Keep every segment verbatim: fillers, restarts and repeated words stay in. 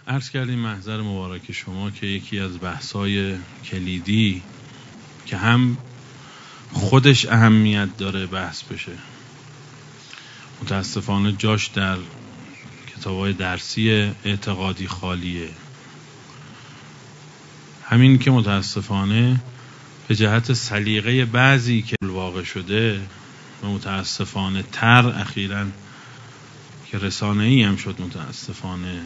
عرض کردیم محضر مبارک شما که یکی از بحث‌های کلیدی که هم خودش اهمیت داره بحث بشه، متاسفانه جاش در کتاب‌های درسی اعتقادی خالیه. همین که متاسفانه به جهت سلیقه بعضی که واقع شده و متاسفانه تر اخیراً که رسانه‌ای هم شد، متاسفانه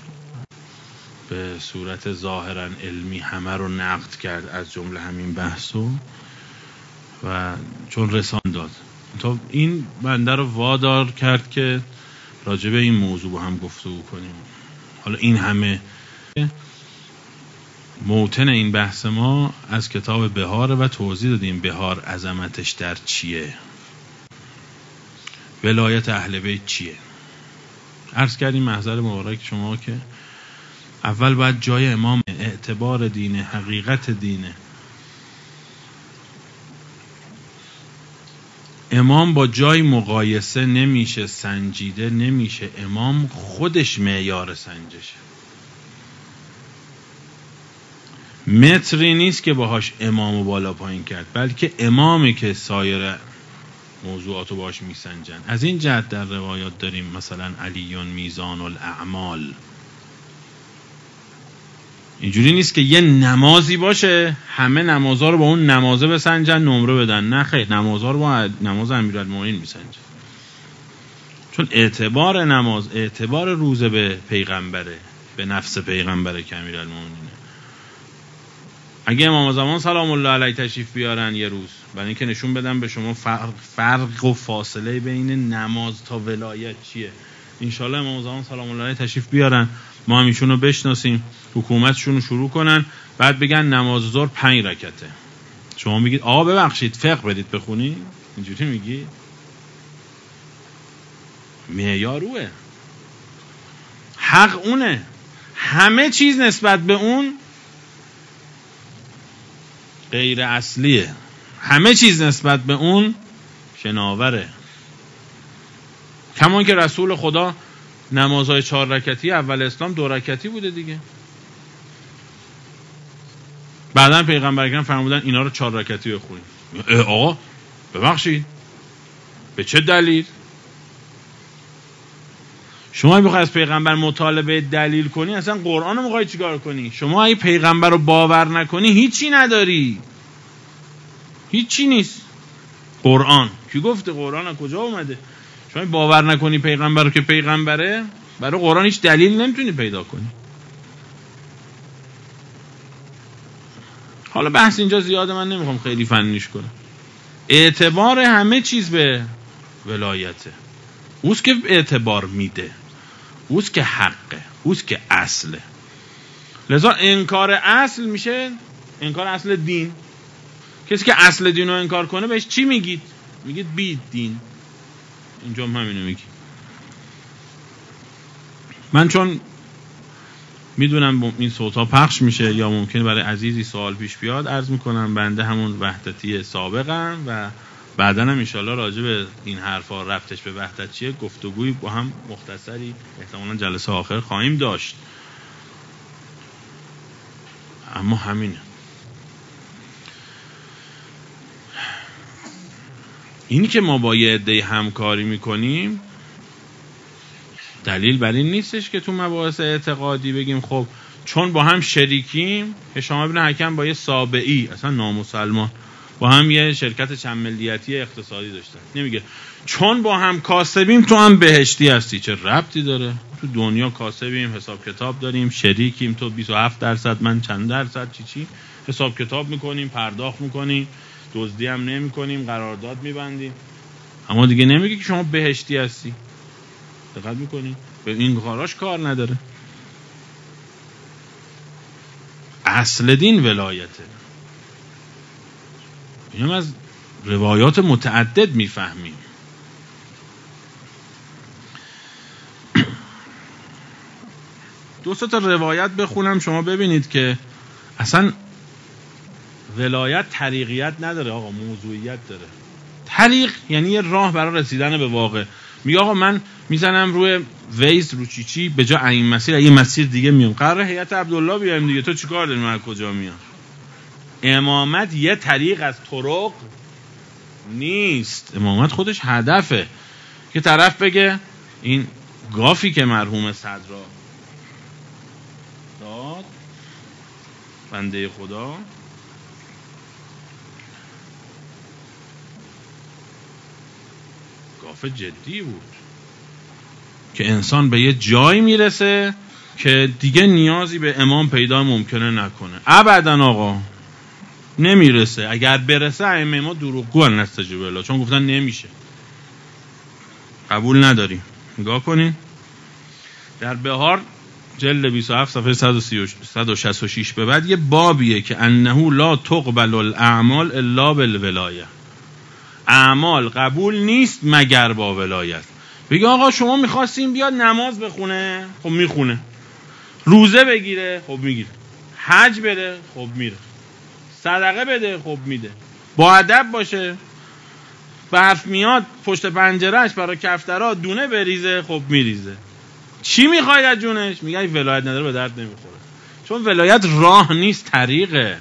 به صورت ظاهراً علمی همه رو نقد کرد، از جمله همین بحثو، و چون رسان داد تا این بنده رو وادار کرد که راجع به این موضوع با هم گفتگو کنیم. حالا این همه موطن این بحث ما از کتاب بهار و توضیح دادیم بهار عظمتش در چیه، ولایت اهل بیت چیه. عرض کردیم محضر مبارک شما که اول باید جای امام، اعتبار دینه، حقیقت دینه. امام با جای مقایسه نمیشه، سنجیده نمیشه. امام خودش معیار سنجشه، متری نیست که باهاش امامو بالا پایین کرد، بلکه امامی که سایر موضوعاتو باهاش میسنجن. از این جهت در روایات داریم مثلا علیون میزان الاعمال. اینجوری نیست که یه نمازی باشه همه نمازها رو با اون نمازه بسنجن نمره بدن، نه خیر، نمازها رو با نماز امیرالمومنین میسنجن، چون اعتبار نماز اعتبار روزه به پیغمبره، به نفس پیغمبره که امیرالمومنینه. اگه امام زمان سلام الله علیه تشریف بیارن یه روز، برای اینکه نشون بدن به شما فرق, فرق و فاصله بین نماز تا ولایت چیه، انشالله امام زمان سلام الله علیه تشریف بیارن، ما هم ایشون رو بشناسیم، حکومتشون رو شروع کنن، بعد بگن نماز ظهر پنج رکعته. شما میگید آقا ببخشید فقه برید بخونی، اینجوری میگی؟ معیار اوه، حق اونه، همه چیز نسبت به اون غیر اصلیه، همه چیز نسبت به اون شناوره. کمان که رسول خدا نمازهای چهار رکعتی اول اسلام دو رکعتی بوده دیگه، بعدن پیغمبر اکرم فرمودن اینا رو چهار رکعتی بخونید. آقا ببخشید به چه دلیل؟ شما میخوای از پیغمبر مطالبه دلیل کنی، اصلا قرآن رو میخوای چیکار کنی؟ شما اگه پیغمبر رو باور نکنی هیچی نداری، هیچی نیست. قرآن کی گفته؟ قرآن از کجا اومده؟ شما باور نکنی پیغمبر رو که پیغمبره، برای قرآن هیچ دلیل نمیتونی پیدا کنی. حالا بحث اینجا زیاده، من نمیخوام خیلی فنیش کنم. اعتبار همه چیز به ولایته، اوست که اعتبار میده، اوست که حقه، اوست که اصله. لذا انکار اصل میشه انکار اصل دین. کسی که اصل دین رو انکار کنه بهش چی میگید؟ میگید بی دین. اینجا هم همینو میگی. من چون میدونم این صوتا پخش میشه یا ممکنه برای عزیزی سوال پیش بیاد، عرض میکنم بنده همون وحدتی سابقم و بعداً هم انشالله راجع به این حرفا رفتش به وحدت چیه گفتگوی با هم مختصری احتمالاً جلسه آخر خواهیم داشت. اما همینه، این که ما با یه عده همکاری میکنیم دلیل بر این نیستش که تو مباحث اعتقادی بگیم خب چون با هم شریکیم، هشام ابن حکم با یه سابعی اصلا نامسلمان با هم یه شرکت چند ملیتی اقتصادی داشتن، نمیگه چون با هم کاسبیم تو هم بهشتی هستی. چه ربطی داره؟ تو دنیا کاسبیم، حساب کتاب داریم، شریکیم، تو بیست و هفت درصد من چند درصد، چی چی حساب کتاب میکنیم، پرداخت میکنیم، دزدی هم نمی کنیم، قرارداد میبندیم، اما دیگه نمیگه که شما بهشتی هستی. دقت میکنی؟ به این کاراش کار نداره. اصل دین ولایته. اینم از روایات متعدد میفهمیم. دو سه تا روایت بخونم شما ببینید که اصلا ولایت طریقیت نداره آقا، موضوعیت داره. طریق یعنی یه راه برای رسیدن به واقع. میگه آقا من میزنم روی ویز رو چی چی به جا این مسیر یه مسیر دیگه میام. قرار هیئت عبدالله بیایم دیگه، تو چیکار داری من کجا میام؟ امامت یه طریق از طرق نیست، امامت خودش هدفه که طرف بگه این گافی که مرحوم صدرا داد بنده خدا گاف جدی بود که انسان به یه جایی میرسه که دیگه نیازی به امام پیدا ممکنه نکنه. ابدا آقا نمیرسه. اگر برسه ائمه ما دروغگو نستجیب الله، چون گفتن نمیشه، قبول نداریم. نگاه کنین در بهار جلد بیست و هفت صفحه صد و شصت و شش به بعد یه بابیه که انه لا تقبل الاعمال الا بالولایه، اعمال قبول نیست مگر با ولایت. بگه آقا شما میخواستین بیاد نماز بخونه، خب میخونه. روزه بگیره، خب میگیره. حج بده، خب میره. صدقه بده، خب میده. با ادب باشه. برف میاد پشت پنجرهش برای کفترها دونه بریزه، خب میریزه. چی میخواید از جونش؟ میگه ای ولایت نداره به درد نمیخوره. چون ولایت راه نیست، طریقه.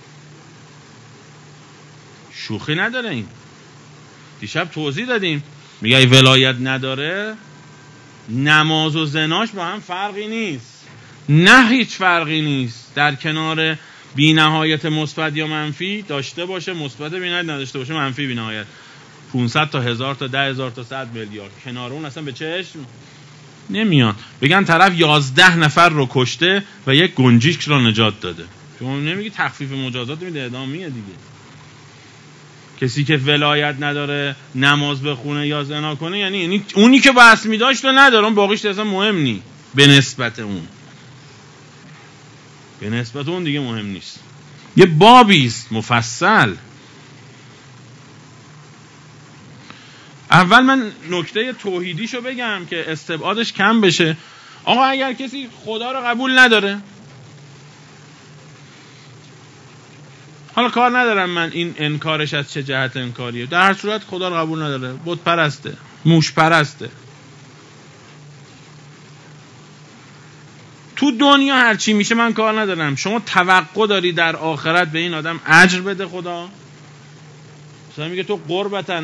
شوخی نداره این. دیشب توضیح دادیم. میگه ای ولایت نداره، نماز و زناش با هم فرقی نیست. نه هیچ فرقی نیست. در کنار بی نهایت مثبت یا منفی داشته باشه، مثبت بی نهایت نداشته باشه، منفی بی نهایت. پانصد تا هزار تا ده هزار تا صد میلیارد کنار اون اصلا به چشم نمیاد. بگن طرف یازده نفر رو کشته و یک گنجیش را نجات داده. شما نمیگی تخفیف مجازات میده، اعدامیه دیگه. کسی که ولایت نداره نماز بخونه یا زنا کنه یعنی یعنی اونی که بحث میداشت رو نداره، اون باقیش اصلا مهم نی. به نسبت اون به نسبت اون دیگه مهم نیست. یه بابیست مفصل. اول من نکته توحیدیشو بگم که استبعادش کم بشه. آقا اگر کسی خدا رو قبول نداره، حالا کار ندارم من این انکارش از چه جهت انکاریه، در هر صورت خدا رو قبول نداره، بت پرسته، موش پرسته. تو دنیا هر چی میشه من کار ندارم. شما توقع داری در آخرت به این آدم اجر بده خدا؟ مثلا میگه تو قربتاً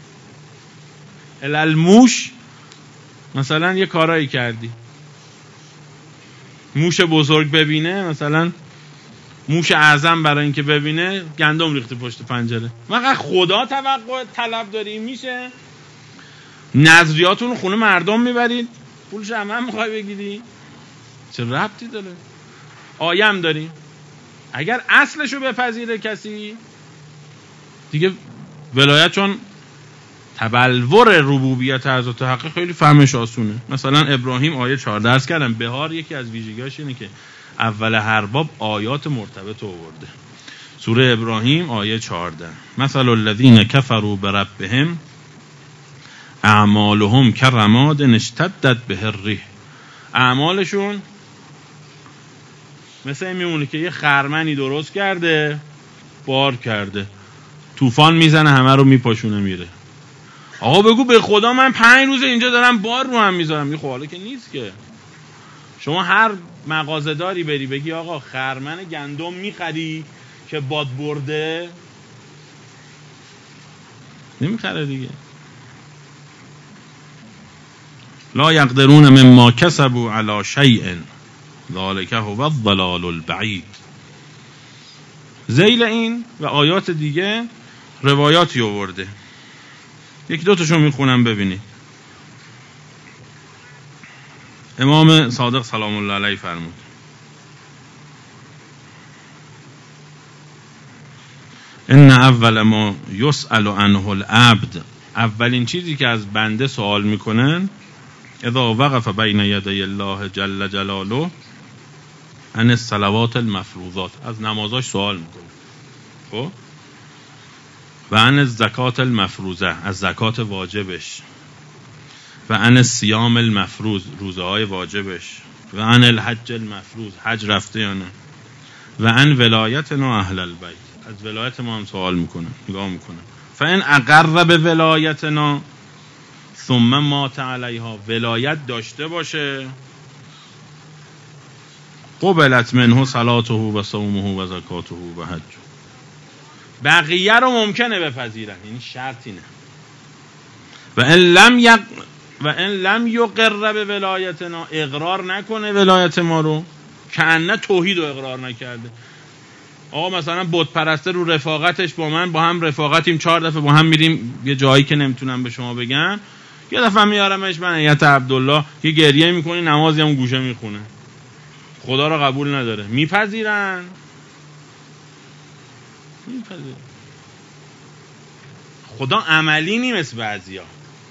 الالموش مثلا یه کارایی کردی، موش بزرگ ببینه، مثلا موش اعظم برای اینکه ببینه گندم ریخته پشت پنجره. وقت خدا توقع طلب داری میشه؟ نظریاتون خونه مردم میبرید پولش هم هم میخوای بگیری؟ چه ربطی داره؟ آیم داریم. اگر اصلشو بپذیره کسی دیگه ولایت، چون تبلور ربوبیت حضرت حق خیلی فهمش آسونه. مثلا ابراهیم آیه چهار درس کردم. بهار یکی از ویژگیاش اینه که اول هر باب آیات مرتبط آورده. سوره ابراهیم آیه چهارده. مثل الذین کفروا بربهم اعمالهم کرماد اشتدت به الریح. اعمالشون مثل این میمونه که یه خرمنی درست کرده، بار کرده، طوفان میزنه همه رو میپاشونه میره. آقا بگو به خدا من پنج روز اینجا دارم بار رو هم میذارم. میخوا حالا که نیست که. شما هر مغازه داری بری بگی آقا خرمن گندم میخری که باد برده، نمیخره دیگه. لا یقدرون مما کسبوا علی شیء ذالک هو الضلال البعید. ذیل این و آیات دیگه روایاتی آورده. یکی دو تاشو میخونم ببینید. امام صادق سلام الله علیه فرمود ان اول ما یسأل عنه العبد، اولین چیزی که از بنده سوال میکنن اذا وقف بین یدی الله جل جلاله عن الصلوات المفروضات، از نمازاش سوال میکنه. خب و عن الزکات المفروضه، از زکات واجبش، و عن الصیام المفروض، روزه های واجبش، و عن الحج المفروض، حج رفته یا نه، و عن ولایتنا اهل البیت، از ولایت ما هم سوال میکنه، نگاه میکنه. فان اقر به ولایتنا ثم مات علیها، ولایت داشته باشه، قبلت منه صلاته و صومه و زکاته و حج، بقیه رو ممکنه بپذیرن، یعنی شرطی نه. و ان لم یق و ان لم یقر به ولایتنا، اقرار نکنه ولایت ما رو، که انه توحید رو اقرار نکرده. آقا مثلا بت پرسته رو رفاقتش با من، با هم رفاقتیم، چهار دفعه با هم میریم یه جایی که نمیتونم به شما بگم، یه دفعه میارمش من هیئت عبدالله، یه گریه میکنی، نمازی هم گوشه میخونه، خدا رو قبول نداره، میپذیرن؟ میپذیرن. خدا عملی نی مثل بعضیا.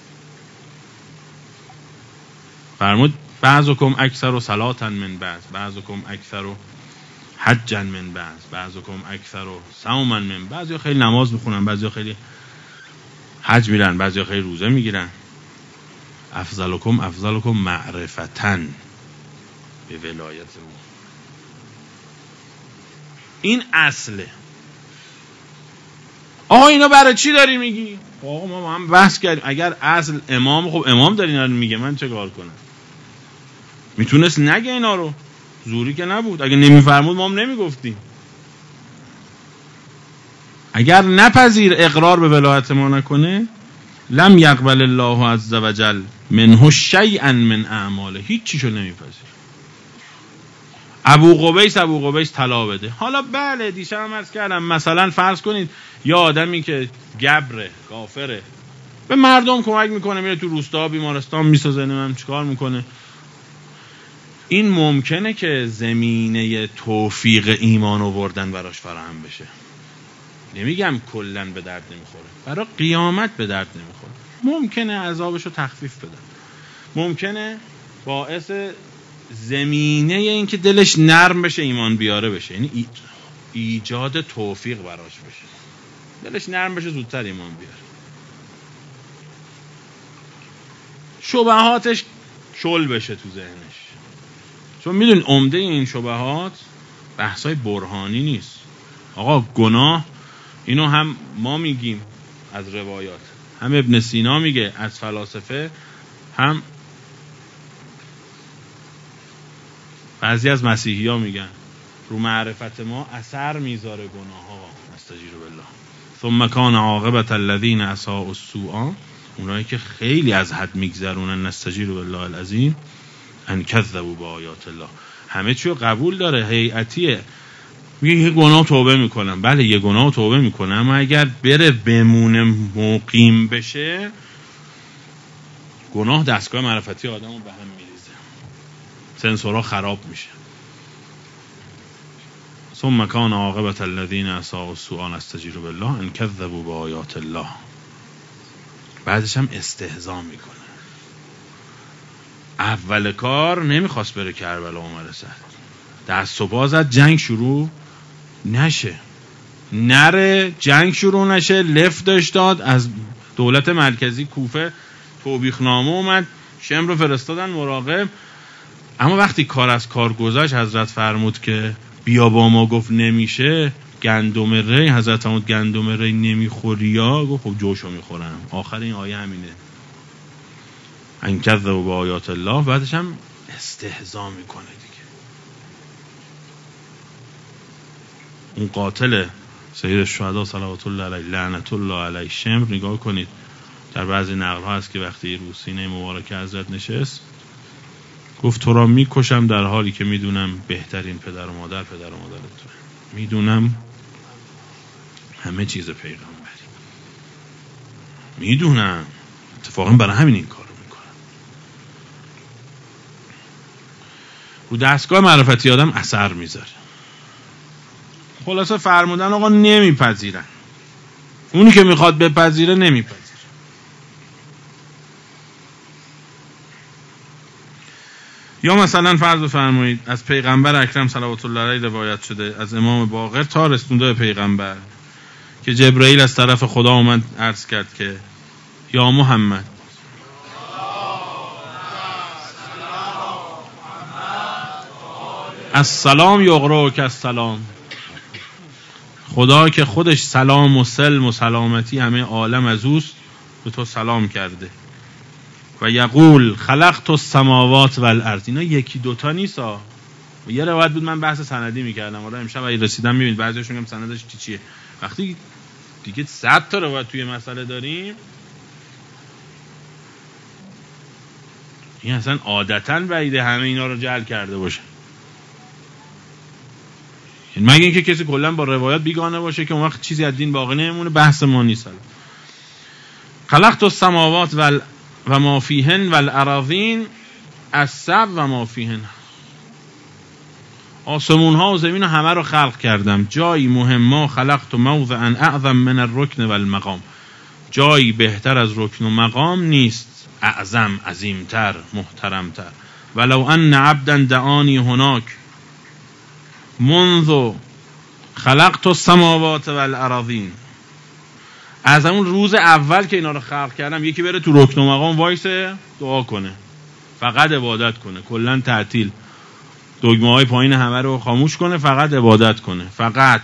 فرمود بعضکم اکثر صلاة من بعض، بعضکم اکثر حجا من بعض، بعضکم اکثر صوما من بعض. بعضیا خیلی نماز میخونن، بعضیا خیلی حج میرن، بعضیا خیلی روزه میگیرن. افضلکم افضلکم معرفتن به ولایت ما. این اصله. آقا اینا برای چی داری میگی؟ آقا ما با هم بحث کردیم، اگر اصل امام، خب امام داری اینا رو میگه، من چه کار کنم؟ میتونست نگه اینا رو، زوری که نبود. اگه نمیفرمود ما هم نمیگفتیم. اگر نپذیر، اقرار به ولایت ما نکنه، لم یقبل الله عز وجل منه شیئا من اعماله، هیچ چیشو نمیپذیر. ابو قبیس ابو قبیس طلا بده. حالا بله دیشب هم عرض کردم، مثلا فرض کنید یا آدمی که گبره، کافره، به مردم کمک میکنه، میره تو روستا بیمارستان میسازه، نمیدونم چیکار میکنه، این ممکنه که زمینه توفیق ایمان آوردن براش فراهم بشه. نمیگم کلن به درد نمیخوره، برای قیامت به درد نمیخوره. ممکنه عذابشو تخفیف بده، ممکنه باعث زمینه این که دلش نرم بشه، ایمان بیاره بشه، یعنی ای... ایجاد توفیق براش بشه، دلش نرم بشه، زودتر ایمان بیاره، شبهاتش شل بشه تو ذهنش. چون میدونید عمده این شبهات بحثای برهانی نیست. آقا گناه، اینو هم ما میگیم از روایات، هم ابن سینا میگه از فلاسفه، هم بعضی از مسیحی ها میگن رو معرفت ما اثر میذاره گناه ها. استجیر بالله. ثم کان عاقبت الذین اساءوا السوء، اونایی که خیلی از حد میگذرونن، استجیر بالله العظیم، ان کذبوا بآیات الله. همه چیو قبول داره، هیئتیه، میگه یه گناه توبه میکنم، بله یه گناه توبه میکنم، اما اگر بره بمونه مقیم بشه، گناه دستگاه معرفتی آدمو به هم میریزه، سنسورها خراب میشه. ثم کان عاقبت الذین اساءوا السوء استجیر بالله ان کذبوا بآیات الله. بعدش هم استهزا میکنه. اول کار نمیخواست بره کربلا و مرسد، دست و پا زد جنگ شروع نشه، نره جنگ شروع نشه، لفتش داد. از دولت مرکزی کوفه توبیخنامه اومد، شمر رو فرستادن مراقب. اما وقتی کار از کار گذشت، حضرت فرمود که بیا با ما، گفت نمیشه. گندم ری، حضرت فرمود گندم ری نمیخوری یا؟ گفت خب جوشو میخورم. آخر این آیه همینه، ان کذبوا بآیات الله. بعدش هم استهزا میکنه دیگه. اون قاتل سید الشهدا صلوات الله علیه لعنت الله علیه شمر، نگاه کنید در بعضی نقل ها هست که وقتی رو سینه مبارک حضرت نشست، گفت تو را میکشم در حالی که میدونم بهترین پدر و مادر پدر و مادرت تو، میدونم همه چیز پیغمبری، میدونم اتفاقا برای همین این کارو میکنم. رو دستگاه معرفتی آدم اثر میذاره. خلاصه فرمودن آقا نمیپذیرن، اونی که میخواد بپذیره نمیپذیره. یا مثلا فرض بفرمایید از پیغمبر اکرم صلوات الله علیه روایت شده، از امام باقر تا رسونده به پیغمبر، که جبرئیل از طرف خدا اومد عرض کرد که یا محمد السلام یقرأک السلام، خدا که خودش سلام و سلم و سلامتی همه عالم از اوست به تو سلام کرده. و یقول خلقت السماوات والارض. اینا یکی دوتا نیست ها. یه روایت بود من بحث سندی میکردم، حالا امشب اگه رسیدم میبینید بعضیشون هم سندش چی چیه. وقتی دیگه صد تا روایت توی مسئله داریم، این اصلا عادتاً بعیده همه اینا رو جعل کرده باشه، مگه اینکه کسی کلا با روایت بیگانه باشه که اون وقت چیزی از دین باقی نمیمونه. بحث ما نیست. خلقت السماوات و و ما فیهن والارضین السبع و ما فیهن. آسمون ها و زمین همه رو خلق کردم. جایی مهم ما خلقت موضعا اعظم من الرکن والمقام. جایی بهتر از رکن و مقام نیست، اعظم، عظیمتر، محترمتر. ولو ان عبدا دعانی هناک منذ خلقت السماوات والارضین. از اون روز اول که اینا رو خلق کردم یکی بره تو رکن و مقام وایسه دعا کنه، فقط عبادت کنه، کلا تعطیل، دگمه های پایین همه رو خاموش کنه، فقط عبادت کنه، فقط.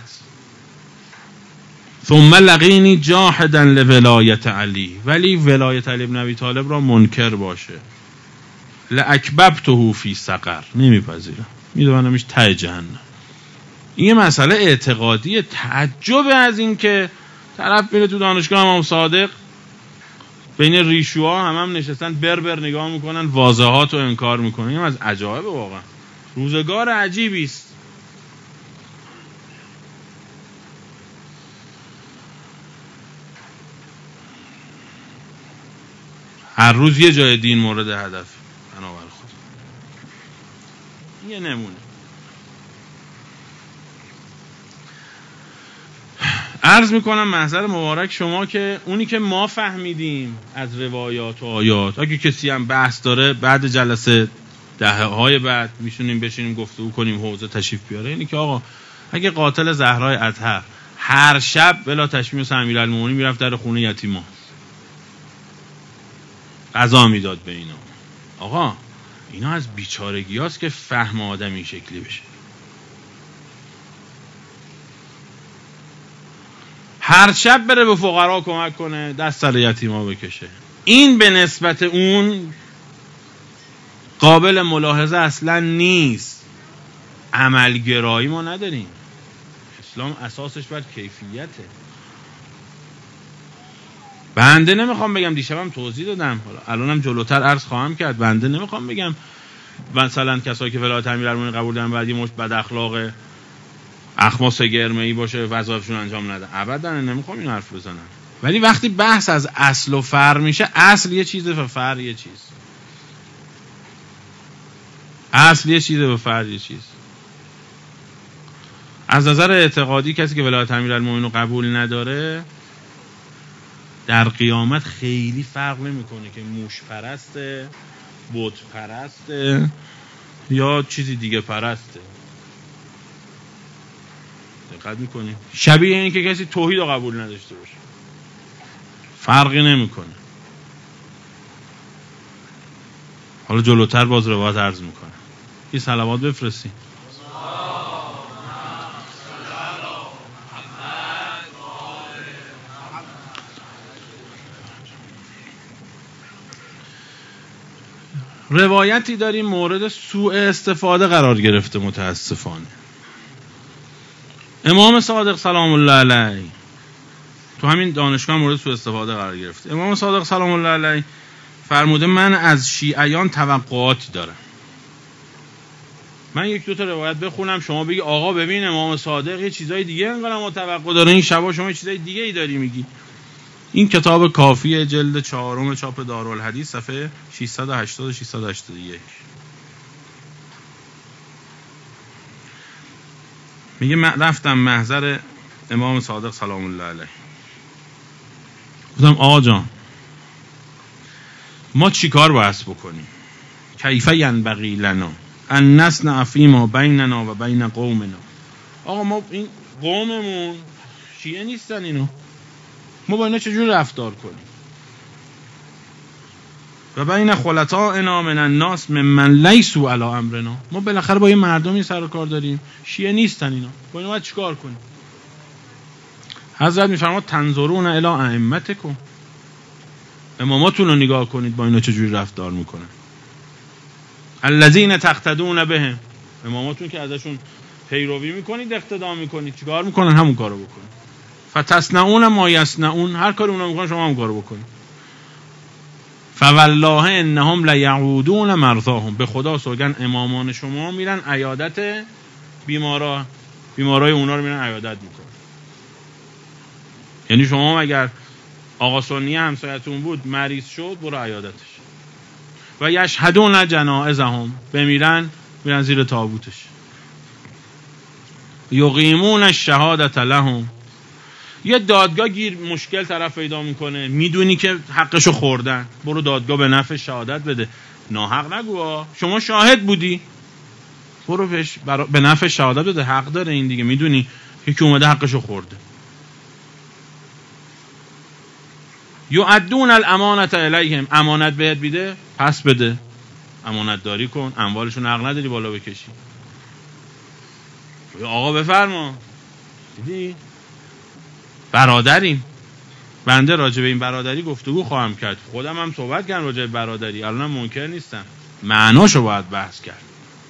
ثم لقینی جاحدا لولایت علی. ولی ولایت علی بن ابی طالب را منکر باشه، لاکببته فی سقر. نمیپذیرم، میدونمش ته جهنم. این مسئله اعتقادی. تعجب از این که طرف میره تو دانشگاه امام صادق، بین ریشوها هم هم نشستن بربر نگاه میکنن، واضحات رو انکار میکنن. این از عجایب واقعا. روزگار عجیبی است. هر روز یه جای دین مورد هدف بنابر خود. یه نمونه. عرض میکنم محضر مبارک شما که اونی که ما فهمیدیم از روایات و آیات، اگه کسی هم بحث داره بعد جلسه دهه های بعد میشونیم بشینیم گفتگو کنیم، حوزه تشریف بیاره. اینی که آقا اگه قاتل زهرای اطهر هر شب بلا تشمیس امیرالمومنین میرفت در خونه یتیما غذا میداد به اینا، آقا اینا از بیچارگی هاست که فهم آدم این شکلی بشه. هر شب بره به فقرا کمک کنه، دست سر یتیما بکشه. این به نسبت اون قابل ملاحظه اصلا نیست. عملگرایی ما نداریم. اسلام اساسش بر کیفیته. بنده نمیخوام بگم، دیشبم توضیح دادم، حالا الانم جلوتر عرض خواهم کرد، بنده نمیخوام بگم مثلا کسایی که ولایت امیرالمومنین قبول دارن بعد یه مشت بد اخلاق اخماس گرمه‌ای باشه وظایفشون انجام نده. ابدا نمیخوام این حرف بزنم. ولی وقتی بحث از اصل و فرع میشه، اصل یه چیزه و فرع یه چیز. اصل یه چیزه و فرع یه چیز. از نظر اعتقادی کسی که ولایت امیرالمومنین رو قبول نداره در قیامت خیلی فرق نمیکنه که موش پرسته، بت پرسته یا چیزی دیگه پرسته. دقت میکنی؟ شبیه این که کسی توحید رو قبول نداشته باشه، فرقی نمیکنه. حالا جلوتر باز روایت عرض میکنه. این صلوات بفرستی. روایتی داریم مورد سوء استفاده قرار گرفته متاسفانه. امام صادق سلام الله علیه تو همین دانشگاه مورد سوء استفاده قرار گرفته. امام صادق سلام الله علیه فرموده من از شیعیان توقعاتی دارم. من یک دو تا روایت بخونم شما بگی آقا ببین امام صادق یه چیزای دیگه انقدر متوقع داره، این شبا شما چیزای دیگه ای داری میگی. این کتاب کافیه جلد چهارم چاپ دارالحدیث صفحه ششصد و هشتاد و ششصد و هشتاد و یک. میگه من رفتم محضر امام صادق سلام الله علیه، گفتم آقا جان ما چی کار باید بکنیم؟ کیف ینبغی لنا ان نصنع فیما بیننا و بین قومنا. آقا ما این قوممون شیعه نیستن، اینو ما با اینا چجور رفتار کنیم؟ و بین خلطائنا من الناس ممن لیسوا علی امرنا. ما بالاخره با یه مردمی سر و کار داریم شیعه نیستن، اینا با اینا باید چیکار کنیم؟ حضرت میفرماد تنظرون الی ائمتکم، اماماتون رو نگاه کنید با اینا چجوری رفتار میکنن. الذین تقتدون بهم، اماماتون که ازشون پیروی میکنید اقتدا میکنید، چیکار میکنن؟ همون کارو بکنید. فتصنعون ما یصنعون، هر کاری اونا میکنن شما هم کارو بکنید. فوالله انهم لیعودون مرضاهم، به خدا سوگن امامان شما میرن عیادت بیمارا، بیمارای اونا رو میرن عیادت میکنن. یعنی شما اگر آقا سنی همسایتون بود مریض شد برو عیادتش. و یشهدون جنائزهم، بمیرن میرن زیر تابوتش. یقیمون الشهادة لهم، یه دادگاه گیر مشکل طرف پیدا میکنه، میدونی که حقشو خوردن، برو دادگاه به نفع شهادت بده. ناحق نگو، شما شاهد بودی، برو پیش برا... به نفع شهادت بده، حق داره این دیگه، میدونی یکی اومده حقشو خورده. یؤدون الامانة الیهم، امانت بهت بیده پس بده، امانت داری کن، اموالشون حق نداری بالا بکشی. آقا بفرما، دیدی برادریم، بنده راجع به این برادری گفتگو خواهم کرد، خودم هم صحبت کردم راجع به برادری، الانم منکر نیستم، معناشو باید بحث کرد.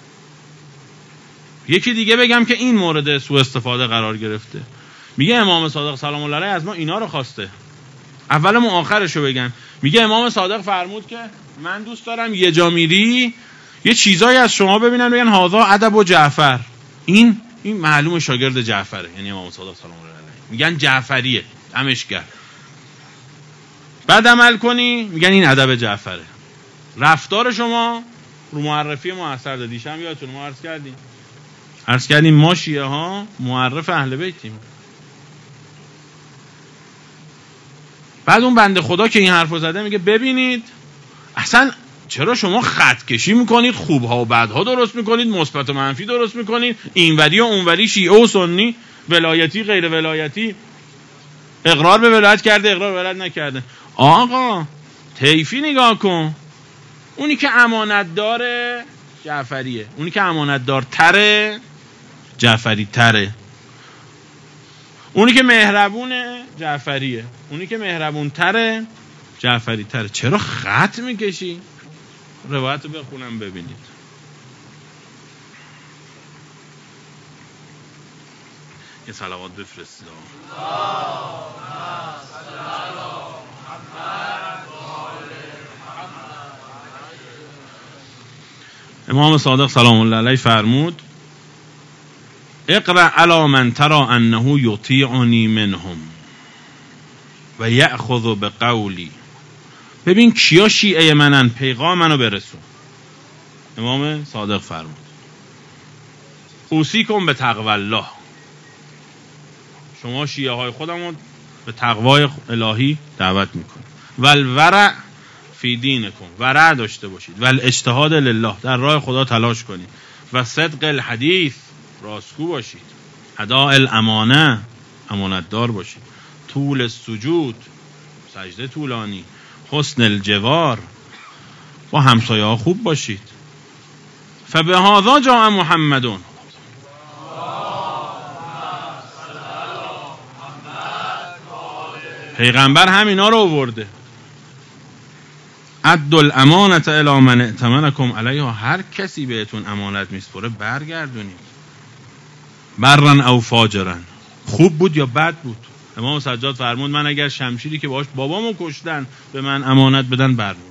یکی دیگه بگم که این مورد سوء استفاده قرار گرفته، میگه امام صادق سلام الله علیه از ما اینا رو خواسته. اولمون آخرشو بگم، میگه امام صادق فرمود که من دوست دارم یه جا میری یه چیزایی از شما ببینن بگن هذا ادب و جعفر، این این معلوم شاگرد جعفره، یعنی امام صادق سلام الله علیه میگن جعفریه، دمشگر. بعد عمل کنی میگن این ادب جعفره. رفتار شما رو معرفی ما اثر داد. دیشب یادتون ما عرض کردیم عرض کردیم ما شیعه ها معرف اهل بیتیم. بعد اون بنده خدا که این حرفو زده میگه ببینید اصلا چرا شما خط کشی میکنید، خوبها و بدها درست میکنید، مثبت و منفی درست میکنید، اینوری و اونوری، شیعه و سنی، ولایتی غیر ولایتی، اقرار به ولایت کرده اقرار به ولایت نکرده. آقا طیفی نگاه کن، اونی که امانت داره جعفریه، اونی که امانت دار تره جعفری تره، اونی که مهربونه جعفریه، اونی که مهربون تره جعفری تره. چرا خط میکشی؟ روایت رو بخونم ببینید. یه صلوات بفرستید. امام صادق سلام الله علیه فرمود اقرأ علی من ترى انه یطیعنی منهم و یأخذ بقولی، ببین کیا شیعه منن، پیغام منو برسون. امام صادق فرمود اوصیکم به تقوی الله، شما شیعه های خودمون به تقوای الهی دعوت میکنم. والورع فی دینکم، ورع داشته باشید، والاجتهاد لله، در راه خدا تلاش کنید، و صدق الحدیث، راستگو باشید، اداء الامانه، امانت دار باشید، طول السجود، سجده طولانی، حسن الجوار، با همسایه ها خوب باشید. فبهذا جاء محمدون، پیغمبر همینا رو آورده. ادوا الامانة الی من ائتمنکم علیها، هر کسی بهتون امانت میسپره برگردونید، برن او فاجرن، خوب بود یا بد بود. امام سجاد فرمود من اگر شمشیری که باهاش بابامو کشتن به من امانت بدن برمیگردم.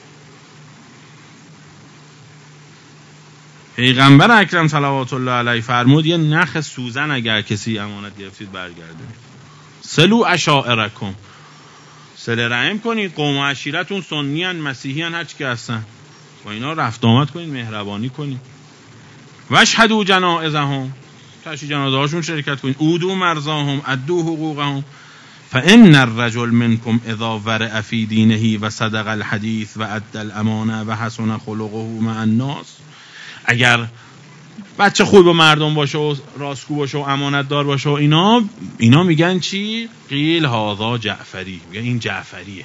پیغمبر اکرم صلوات الله علیه فرمود یه نخ سوزن اگر کسی امانت گرفتید برگردونید. سلو اشاعرکم، صله رحم کنید، قوم و عشیرتون سنی ان مسیحی ان هر چی که هستن با اینا رفت آمد کنید، مهربانی کنید. واشهدوا جنائزهم، تشییع جنازه هاشون شرکت کنید. اودو مرضاهم، ادو حقوقهم، فان الرجل منکم اذا ورع فی دینه و صدق الحدیث و ادى الامانه و حسن خلقه مع الناس، اگر بچه خوب با مردم باشه و راستگو باشه و امانت دار باشه و اینا اینا میگن چی؟ قیل هذا جعفری، میگن این جعفریه.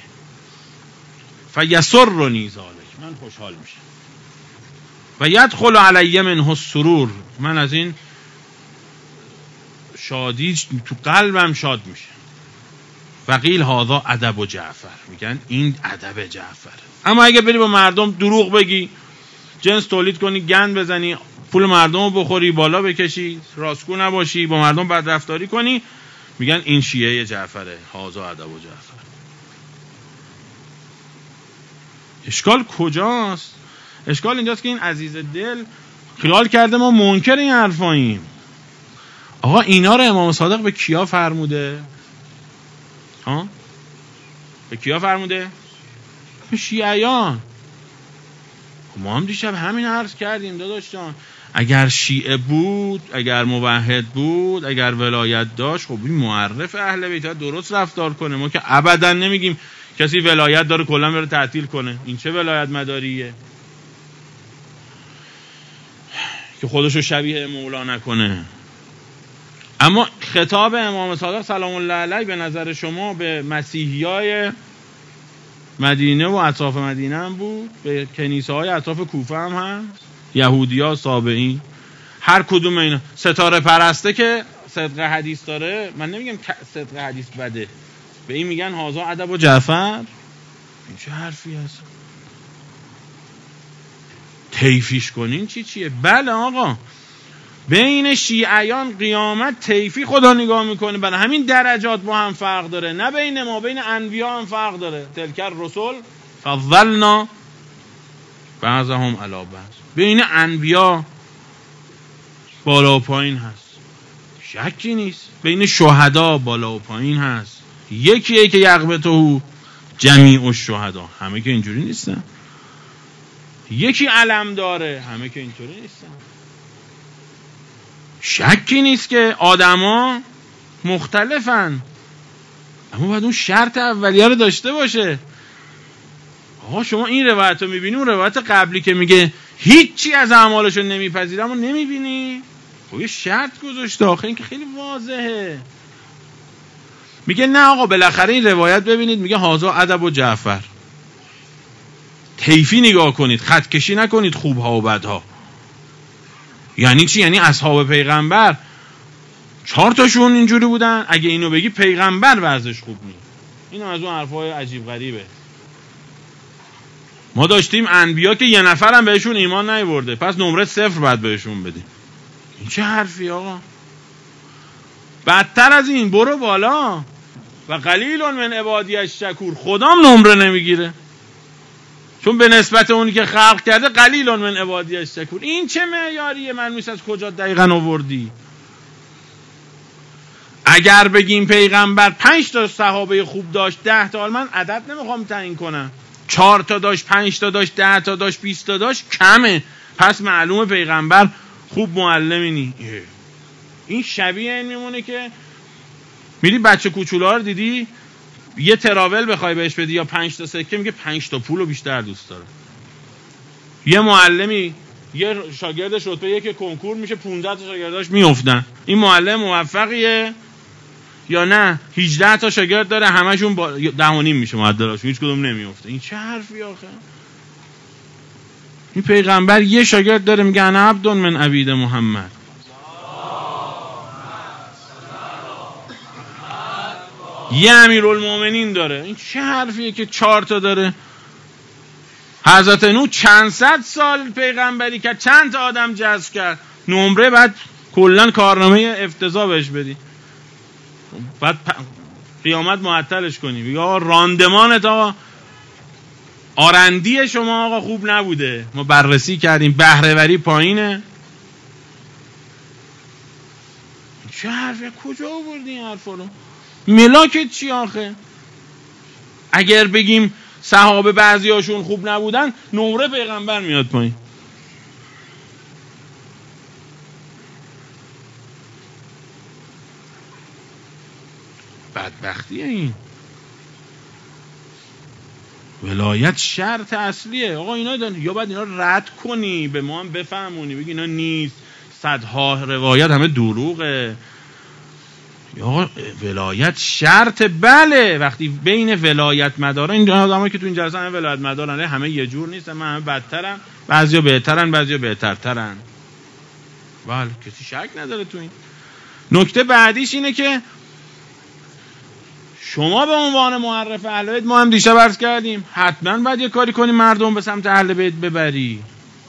فیسرنی ذلک، من خوشحال میشم. و یدخل علی منه السرور، من از این شادی تو قلبم شاد میشه. وقیل هذا ادب و جعفر، میگن این ادب جعفر. اما اگه بری با مردم دروغ بگی، جنس تولید کنی، گند بزنی، پول مردم رو بخوری، بالا بکشی، راستگو نباشی، با مردم بدرفتاری کنی، میگن این شیعه جعفره، هذا ادب و جعفر. اشکال کجاست؟ اشکال اینجاست که این عزیز دل خیال کرده ما منکر این حرفاییم. آقا اینا رو امام صادق به کیا فرموده؟ ها؟ به کیا فرموده؟ به شیعیان. ما هم دیشب همین عرض کردیم داداش جان، اگر شیعه بود، اگر موحد بود، اگر ولایت داشت، خب این معرف اهل بیت درست رفتار کنه. ما که ابدا نمیگیم کسی ولایت داره کلا بره تعطیل کنه. این چه ولایت مداریه که خودشو شبیه مولا نکنه؟ اما خطاب امام صادق سلام الله علیه به نظر شما به مسیحیای مدینه و اطراف مدینه هم بود؟ به کنیسه های اطراف کوفه هم هست؟ یهودیا، سابعین، هر کدوم اینا ستاره پرسته که صدق حدیث داره، من نمیگم صدق حدیث بده، به این میگن هذا ادب و جعفر؟ این چه حرفی هست؟ طیفیش کنین چی چیه؟ بله آقا، بین شیعیان قیامت طیفی خدا نگاه میکنه، برای همین درجات با هم فرق داره، نه بین ما، بین انبیا هم فرق داره. تلک الرسل فضلنا بعضهم علی بعض. بین انبیا بالا و پایین هست، شکی نیست. بین شهدا بالا و پایین هست. یکیه که یقبطه جمیع الشهدا، همه که اینجوری نیستن. یکی علم داره، همه که اینطوری نیستن. شکی نیست که آدما مختلفن، اما باید اون شرط اولیه رو داشته باشه. آقا شما این روایت رو میبینی، اون روایت قبلی که میگه هیچی از اعمالشو نمیپذیرم، اما نمیبینی؟ خب یه شرط گذاشته آخه، این که خیلی واضحه. میگه نه آقا بالاخره این روایت ببینید، میگه هذا ادب و جعفر. طیفی نگاه کنید، خط کشی نکنید خوبها و بدها. یعنی چی؟ یعنی اصحاب پیغمبر چهار تاشون اینجوری بودن، اگه اینو بگی پیغمبر وضعش خوب نیست. این از اون حرفای عجیب غریبه. ما داشتیم انبیا که یه نفرم بهشون ایمان نیورده، پس نمره صفر باید بهشون بدیم. این چه حرفی آقا؟ بدتر از این برو بالا، و قلیل من عبادی الشکور، خدام نمره نمیگیره، چون به نسبت اونی که خلق کرده قلیل من عبادی الشکور. این چه معیاریه؟ من از کجا دقیقاً آوردی؟ اگر بگیم پیغمبر پنج تا صحابه خوب داشت، ده تا، من عدد نمیخوام تعیین کنم، چهار تا داشت، پنج تا داشت، ده تا داشت، بیست تا داشت، کمه، پس معلومه پیغمبر خوب معلمی نی. این شبیه این میمونه که میری بچه کوچولا رو دیدی، یه تراول بخوای بهش بدی یا پنج تا سکه، میگه پنج تا پولو بیشتر دوست داره. یه معلمی یه شاگردش رتبه یک کنکور میشه، پانزده تا شاگرداش میافتن. این معلم موفقیه یا نه؟ هجده تا شاگرد داره، همشون با ده و نیم میشه معدلاشون، هیچ کدوم نمیافته. این چه حرفی آخه؟ این پیغمبر یه شاگرد داره، میگه انا عبد من عبید محمد. یه امیرالمومنین داره. این چه حرفیه که چهار تا داره؟ حضرت نوح چند صد سال پیغمبری کرد، چند تا آدم جذب کرد، نمره بعد کلن کارنامه افتضاح بهش بدی، بعد قیامت معطلش کنی، بگی آقا راندمانت، آقا آرندی شما آقا خوب نبوده، ما بررسی کردیم، بهره‌وری پایینه. چه حرفه؟ کجا آوردی این حرفا رو؟ ملاکت چی آخه؟ اگر بگیم صحابه بعضی هاشون خوب نبودن، نمره پیغمبر میاد پایین. بدبختیه این. ولایت شرط اصلیه آقا. اینا دارن. یا باید اینا رد کنی، به ما هم بفهمونی، بگی اینا نیست، صدها روایت همه دروغه. یا ولایت شرط. بله وقتی بین ولایت مدارن، این آدمایی که تو این جلسه همه ولایت مدارن، همه یه جور نیستن، همه بدترن، بعضیا بهترن، بعضیا بهترترن. بله کسی شک نداره تو این. نکته بعدیش اینه که شما به عنوان معرف اهل بیت، ما هم دیشب عرض کردیم حتما باید یه کاری کنی مردم به سمت اهل بیت ببری.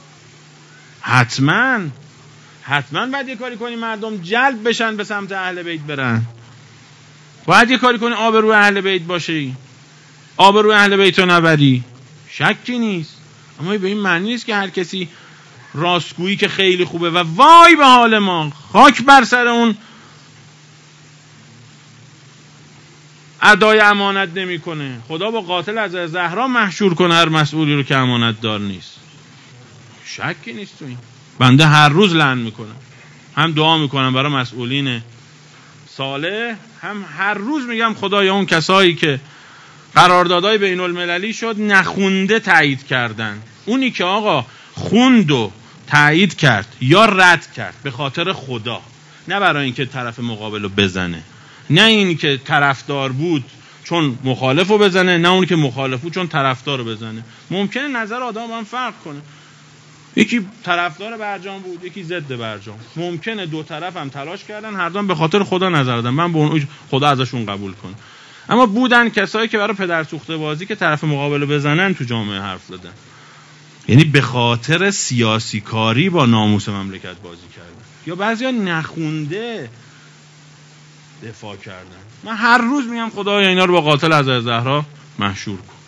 حتما حتما باید یه کاری کنی مردم جلب بشن به سمت اهل بیت برن. باید یه کاری کنی آبروی اهل بیت باشی، آبروی اهل بیت رو نبری، شکی نیست. اما به این معنی نیست که هر کسی راستگویی که خیلی خوبه و وای به حال ما، خاک بر سر اون ادای امانت نمی کنه، خدا با قاتل از زهرا محشور کنه هر مسئولی رو که امانت دار نیست. شکی نیست تو این. بنده هر روز لعن میکنم، هم دعا میکنم برای مسئولین صالح، هم هر روز میگم خدایا اون کسایی که قراردادهای بین المللی شد نخونده تایید کردن، اونی که آقا خوند و تایید کرد یا رد کرد به خاطر خدا، نه برای اینکه طرف مقابل رو بزنه، نه این که طرفدار بود چون مخالف رو بزنه، نه اون که مخالف بود چون طرفدار رو بزنه. ممکنه نظر آدم هم فرق کنه، یکی طرفدار برجام بود یکی ضد برجام، ممکنه دو طرف هم تلاش کردن هر دو به خاطر خدا نظر دادن، من به اون خدا ازشون قبول کنم. اما بودن کسایی که برای پدر سوخته بازی که طرف مقابل رو بزنن تو جامعه حرف زدن، یعنی به خاطر سیاسی کاری با ناموس مملکت بازی کردن، یا بعضیا نخونده دفاع کردن. من هر روز میگم خدایا اینا رو با قاتل حضرت زهرا محشور کن.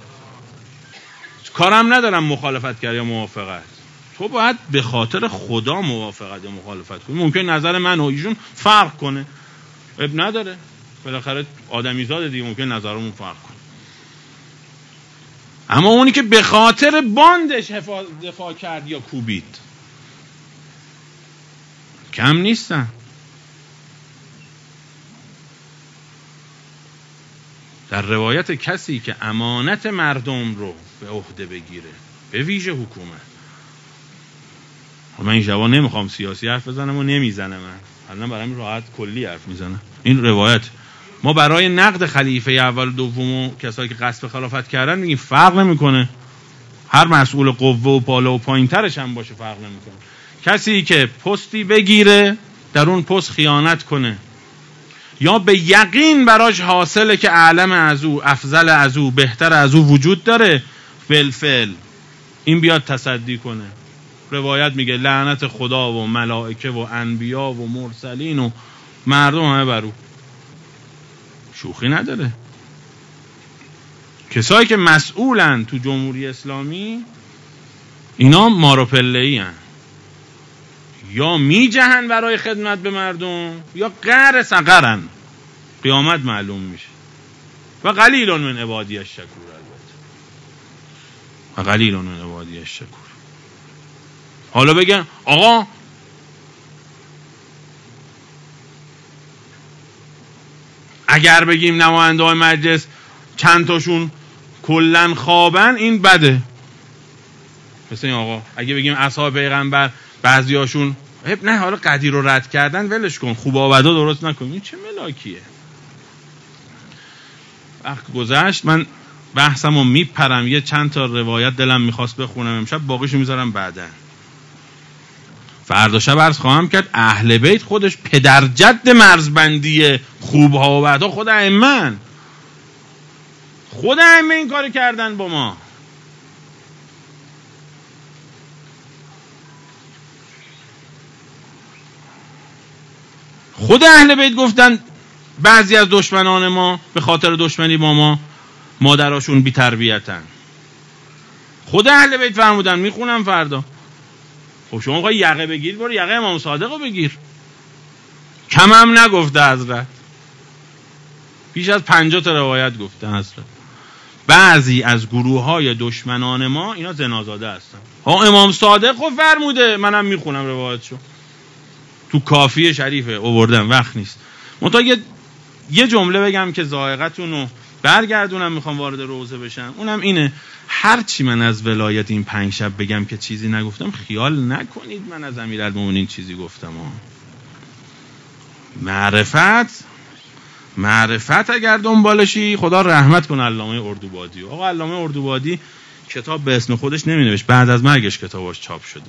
کارم ندارم مخالفت کرد یا موافقت، تو باید به خاطر خدا موافقت یا مخالفت کنی. ممکن نظر من و ایشون فرق کنه، اب نداره، بالاخره آدمیزاد دیگه، ممکن نظرمون فرق کنه. اما اونی که به خاطر باندش دفاع کرد یا کوبید کم نیستن. در روایت کسی که امانت مردم رو به عهده بگیره، به ویژه حکومت، من این جواب نمیخوام سیاسی حرف بزنم و نمیزنم، من الان برام راحت کلی حرف میزنم. این روایت ما برای نقد خلیفه اول و دوم و کسایی که قصد خلافت کردن میگیم فرق نمیکنه، هر مسئول قوه و بالا و پایینترش هم باشه فرق نمیکنه. کسی که پستی بگیره در اون پست خیانت کنه یا به یقین براش حاصله که اعلم از او، افضل از او، بهتر از او وجود داره، بالفعل این بیاد تصدی کنه. روایت میگه لعنت خدا و ملائکه و انبیا و مرسلین و مردم همه بر او. شوخی نداره. کسایی که مسئولن تو جمهوری اسلامی اینا مارو پله‌ای هن، یا می جهن برای خدمت به مردم یا قهر سقرن، قیامت معلوم میشه. و قلیل من عبادی الشکور، البته و قلیل من عبادی الشکور. حالا بگن آقا اگر بگیم نماینده های مجلس چند تاشون کلن خوابن این بده، مثل این آقا اگه بگیم اصحاب پیغمبر بعضی هاشون نه حالا قدیر رو رد کردن ولش کن، خوب آبدا درست نکن، این چه ملاکیه. وقت گذشت، من بحثم رو میپرم، یه چند تا روایت دلم میخواست بخونم امشب، باقیشو میذارم بعدن. فردا شب عرض خواهم کرد اهل بیت خودش پدر جد مرزبندی خوبها و بعدا خود ائمه، خود ائمه این کار کردن با ما. خود اهل بیت گفتن بعضی از دشمنان ما به خاطر دشمنی با ما مادراشون بی تربیتن. خود اهل بیت فرمودن، میخونم فردا. خب شما میخوای یقه بگیر، برو یقه امام صادق رو بگیر. کم هم نگفته حضرت، بیش از پنجاه تا روایت گفته حضرت. بعضی از گروه های دشمنان ما اینا زنازاده هستن. ها امام صادق خب فرموده، منم میخونم روایتشو، تو کافی شریفه آوردم، وقت نیست. منتها یه یه جمله بگم که ذائقتون رو برگردونم، میخوام وارد روزه بشم. اونم اینه، هر چی من از ولایت این پنج شب بگم که چیزی نگفتم، خیال نکنید من از امیرالمومنین چیزی گفتم. ها معرفت معرفت اگر دنبالشی خدا رحمت کنه علامه اردوبادی. آقا علامه اردوبادی کتاب به اسم خودش نمی نوشت، بعد از مرگش کتابش چاپ شده.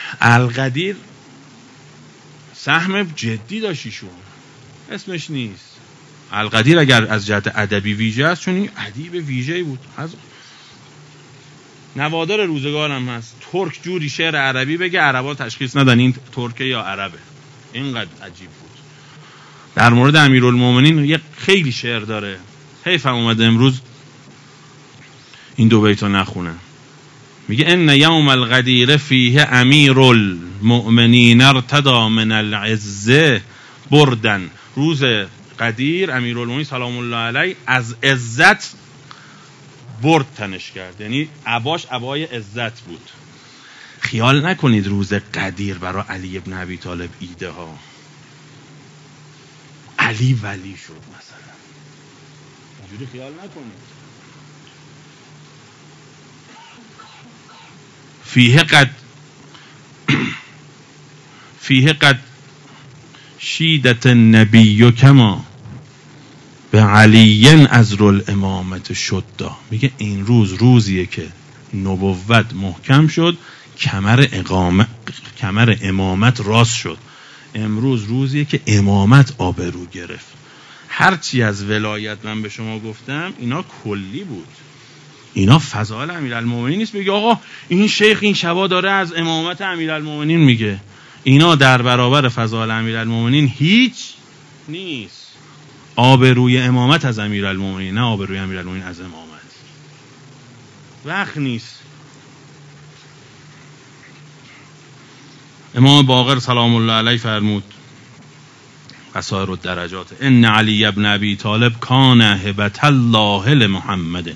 القدیر سهم جدی داشت ایشون، اسمش نیست. القدیر اگر از جهت ادبی ویژه است، چون این ادیب ویژه‌ای بود، از نوادر روزگارم هست ترک جوری شعر عربی بگه عربا تشخیص ندن این ترکه یا عربه، اینقدر عجیب بود. در مورد امیرالمومنین یه خیلی شعر داره، حیفم اومده امروز این دو بیتو نخونه. میگه ان یوم الغدیر فیه امیر المؤمنین ارتدا من العزه بردن. روز قدیر امیرالمومنین سلام الله علیه از عزت برد تنش کرد، یعنی عباش عبای عزت بود. خیال نکنید روز قدیر برای علی ابن ابی طالب ایده ها، علی ولی شد مثلا، اینجوری خیال نکنید. فیه قد فیه قد شیدت النبی کما به علی ازر الامامت شد. میگه این روز روزیه که نبوت محکم شد، کمر اقامت کمر امامت راست شد. امروز روزیه که امامت آبرو گرفت. هرچی از ولایت من به شما گفتم اینا کلی بود، اینا فضائل امیرالمومنین نیست. بگه آقا این شیخ این شبا داره از امامت امیرالمومنین میگه، اینا در برابر فضائل امیرالمومنین هیچ نیست. آبروی امامت از امیرالمومنین، نه آبروی امیرالمومنین از امامت. وقت نیست. امام باقر سلام الله علیه فرمود بصائر الدرجات ان علی ابن ابی طالب کان هبة الله لمحمد،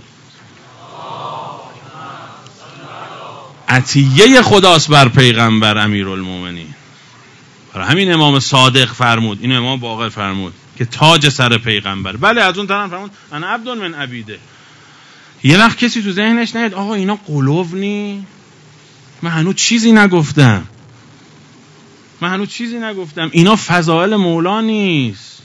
عطیه خداست بر پیغمبر امیرالمومنین. برای همین امام صادق فرمود، این امام باقر فرمود که تاج سر پیغمبر. بله از اون طرف فرمود انا عبد من عبیده. یه وقت کسی تو ذهنش نیاد آقا اینا قلوب نی، من هنوز چیزی نگفتم، من هنوز چیزی نگفتم اینا فضائل مولا نیست.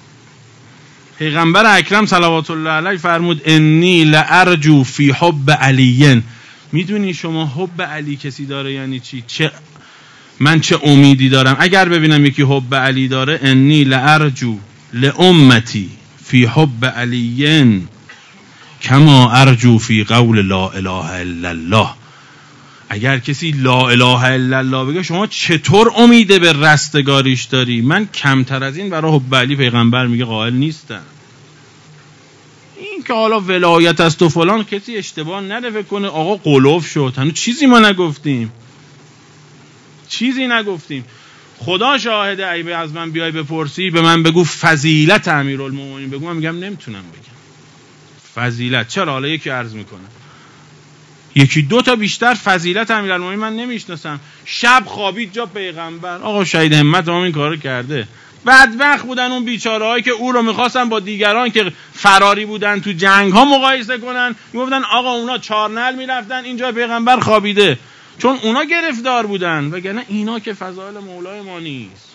پیغمبر اکرم صلوات الله علیه فرمود انی لارجو فی حب علی. میدونی شما حب علی کسی داره یعنی چی؟ چه من چه امیدی دارم اگر ببینم یکی حب علی داره. انی لارجو لامتی فی حب علی کما ارجو فی قول لا اله الا الله. اگر کسی لا اله الا الله بگه شما چطور امید به رستگاریش داری؟ من کمتر از این برای حب علی پیغمبر میگه قائل نیستم. این که حالا ولایت است و فلان کسی اشتباه نده فکر کنه آقا قلوب شد، هنوز چیزی ما نگفتیم، چیزی نگفتیم. خدا شاهده ای از من بیای بپرسی به من بگو فضیلت امیرالمومنین بگو، من میگم نمیتونم بگم فضیلت. چرا؟ حالا یکی عرض میکنه یکی دو تا بیشتر فضیلت امیرالمومنین من نمیشناسم. شب خوابید جا پیغمبر، آقا شهید همت هم این کارو کرده. بدبخت بودن اون بیچاره هایی که او رو میخواستن با دیگران که فراری بودن تو جنگ ها مقایسه کنن، میگفتن آقا اونا چارنل میرفتن اینجا پیغمبر خوابیده، چون اونا گرفتار بودن، وگرنه اینا که فضائل مولای ما نیست.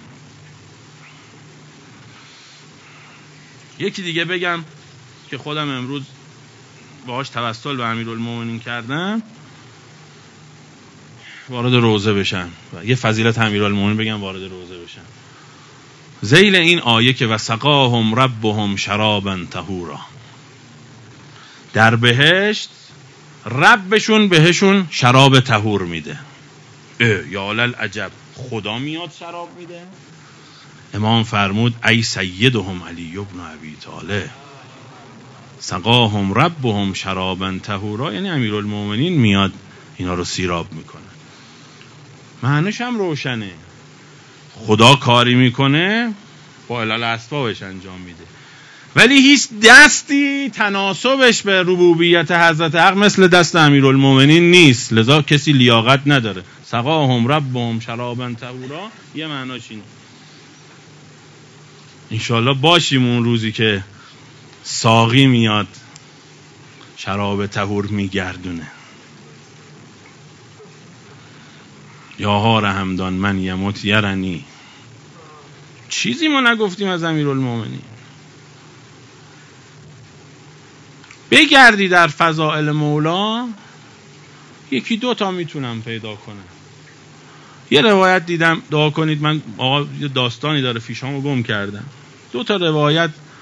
یکی دیگه بگم که خودم امروز باهاش توسل به امیرالمومنین کردم، وارد روزه بشن و یه فضیلت امیرالمومنین بگم وارد روزه بشن. ذیل این آیه که وسقاهم ربهم شرابا طهورا، در بهشت ربشون بهشون شراب طهور میده. یا للعجب، خدا میاد شراب میده؟ امام فرمود ای سیدهم علی ابن ابی طالب سقاهم ربهم شرابا طهورا، یعنی امیرالمومنین میاد اینا رو سیراب میکنه. معنیش هم روشنه، خدا کاری میکنه با علل اسبابش انجام میده، ولی هیچ دستی تناسبش به ربوبیت حضرت حق مثل دست امیرالمومنین نیست، لذا کسی لیاقت نداره. سقاهم ربهم شرابا طهورا یه معناش اینه. انشالله باشیم اون روزی که ساقی میاد شراب طهور میگردونه. یا ها رحمدان من یموت یرنی. چیزی ما نگفتیم از امیرالمومنین. بگردی در فضائل مولا یکی دو تا میتونم پیدا کنم. یه روایت دیدم، دعا کنید من آقا یه داستانی داره فیشامو گم کردم. دو تا روایت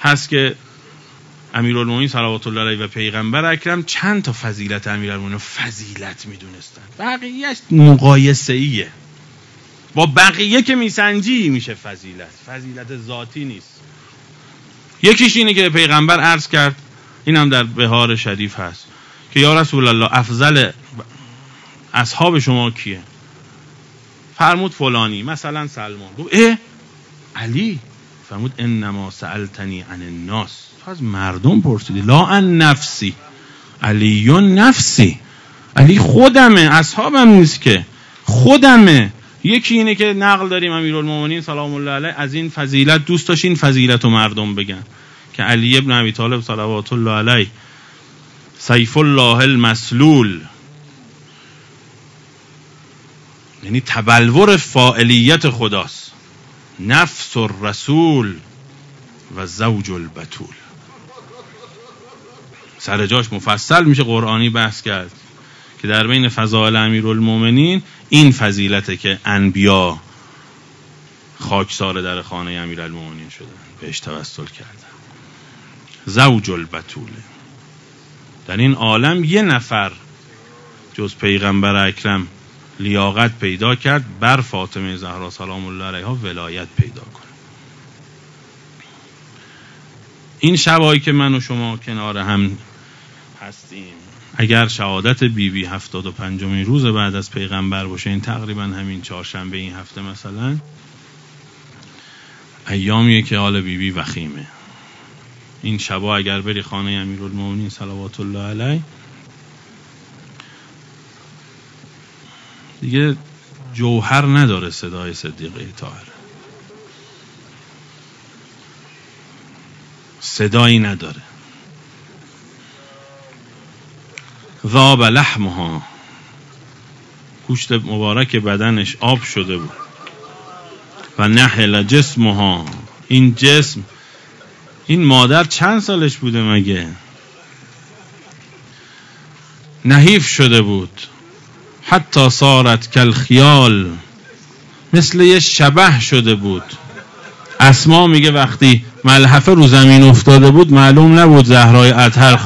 هست که امیرالمومنین صلوات الله علیه و پیغمبر اکرم چند تا فضیلت امیرالمومنین فضیلت میدونستن، بقیهش مقایسه ایه. با بقیه که میسنجی میشه فضیلت، فضیلت ذاتی نیست. یکیش اینه که پیغمبر عرض کرد، اینم در بهار شریف هست، که یا رسول الله افضل اصحاب شما کیه؟ فرمود فلانی، مثلا سلمان. گفت اه علی؟ فرمود انما سألتنی عن الناس، تو از مردم پرسیدی، لا عن نفسی، علی نفسی، علی خودمه، اصحابم نیست که، خودمه. یکی اینه که نقل داریم امیرالمومنین سلام الله علیه از این فضیلت دوست داشت این فضیلت رو مردم بگن، که علی ابن ابی طالب صلوات الله علیه سیف الله المسلول، یعنی تبلور فاعلیت خداست، نفس الرسول و زوج البتول. سر جاش مفصل میشه قرآنی بحث کرد که در بین فضائل امیرالمومنین این فضیلته که انبیا خاکسار در خانه امیرالمومنین شدن، بهش توسل کردن. زوج البتول، در این عالم یه نفر جز پیغمبر اکرم لیاقت پیدا کرد بر فاطمه زهرا سلام الله علیها ولایت پیدا کنه. این شبایی که من و شما کنار هم هستیم، اگر شهادت بی بی هفتاد و پنجمین روز بعد از پیغمبر باشه، این تقریبا همین چهارشنبه این هفته مثلا، ایامیه که حال بی بی وخیمه. این شبا اگر بری خانه امیرالمومنین صلوات الله علیه، دیگه جوهر نداره صدای صدیقه طاهره، صدایی نداره. ذاب لحمها، گوشت مبارک بدنش آب شده بود. و نحل جسمها، این جسم، این مادر چند سالش بوده مگه؟ نحیف شده بود. حتی صارت کالخیال، مثل یه شبح شده بود. اسما میگه وقتی ملحفه رو زمین افتاده بود معلوم نبود زهرای اطهر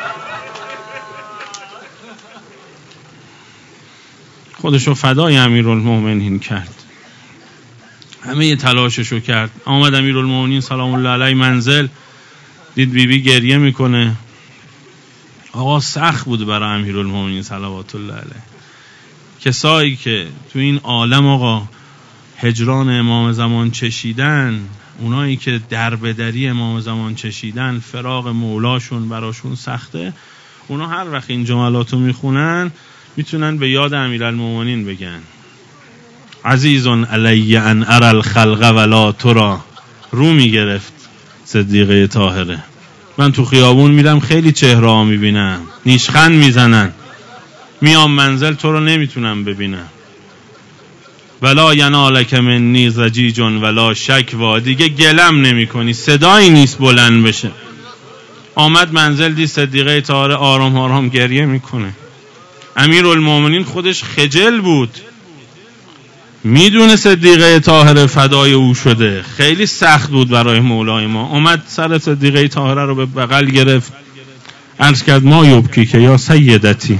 خودشو فدای امیرالمومنین کرد، همه یه تلاششو کرد. آمد امیرالمومنین سلام الله علیه منزل، دید بی بی گریه میکنه. آقا سخت بود برای امیرالمومنین صلوات الله علیه. کسایی که تو این عالم آقا هجران امام زمان چشیدن، اونایی که دربدری امام زمان چشیدن، فراق مولاشون براشون سخته، اونا هر وقت این جملاتو میخونن میتونن به یاد امیرالمومنین بگن عزیز علی ان اری الخلق ولا ترا. رو میگرفت صدیقه طاهره، من تو خیابون میرم خیلی چهره ها میبینم نیشخند میزنن، میام منزل تو رو نمیتونم ببینم. ولا ینالک منی ضجیج ولا شکوا، دیگه گلم نمی کنی، صدایی نیست بلند بشه. آمد منزل، دید صدیقه طاهره آرام آرام گریه میکنه. امیرالمومنین خودش خجل بود، میدونه صدیقه طاهره فدای او شده، خیلی سخت بود برای مولای ما. اومد سر صدیقه طاهره رو به بغل گرفت، عرض کرد ما یبکی که یا سیدتی.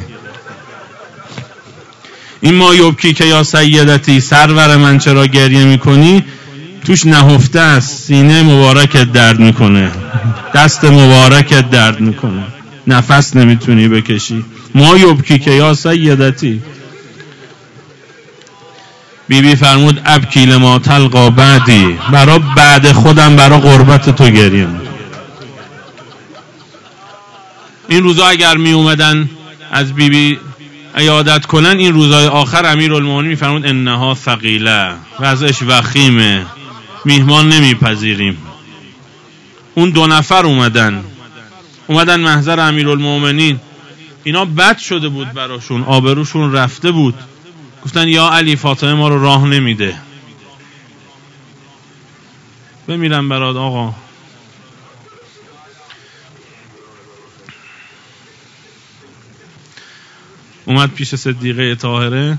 این ما یبکی که یا سیدتی، سرور من چرا گریه میکنی، توش نهفته است، سینه مبارکت درد میکنه، دست مبارکت درد میکنه، نفس نمیتونی بکشی. ما یبکی که یا سیدتی. بی بی فرمود ابکی لما تلقا بعدی، برا بعد خودم برا غربت تو گریه میکنم. این روزا اگر می اومدن از بی بی عیادت کنن، این روزای آخر امیرالمومنین میفرمود انها ثقیله، وضعش وخیمه، میهمان نمیپذیریم. اون دو نفر اومدن اومدن محضر امیرالمومنین، اینا بد شده بود براشون، آبروشون رفته بود. گفتن یا علی فاطمه ما رو راه نمیده، بمیرم برات آقا. اومد پیش صدیقه طاهره،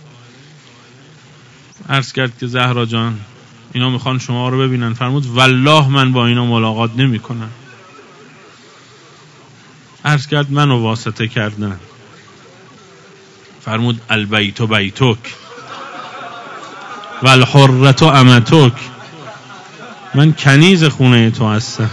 عرض کرد که زهرا جان اینا میخوان شما رو ببینن. فرمود والله من با اینا ملاقات نمی کنم. عرض کرد منو واسطه کردن. فرمود البیت بیتک والحرة امتک، من کنیز خونه تو هستم.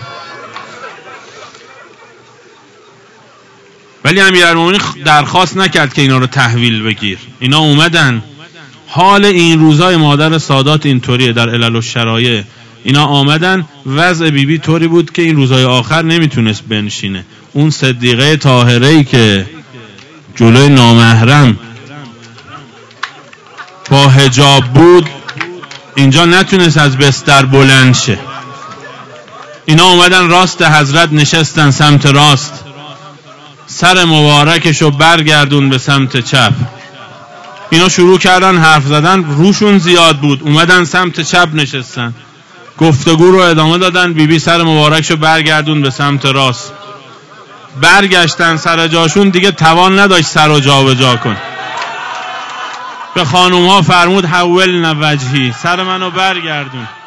ولی امیرالمومنین درخواست نکرد که اینا رو تحویل بگیر. اینا اومدن. حال این روزای مادر سادات اینطوریه در علل و شرایع. اینا آمدن، وضع بیبی بی طوری بود که این روزای آخر نمیتونست بنشینه. اون صدیقه طاهره‌ای که جلوی نامحرم با حجاب بود اینجا نتونست از بستر بلند شه. اینا اومدن راست حضرت نشستن سمت راست، سر مبارکشو برگردون به سمت چپ. اینا شروع کردن حرف زدن، روشون زیاد بود، اومدن سمت چپ نشستن، گفتگو رو ادامه دادن. بیبی بی سر مبارکشو برگردون به سمت راست. برگشتن سر جاشون، دیگه توان نداشت سر رو جا به جا کن. به خانوم ها فرمود حولن وجهی، سر منو برگردون.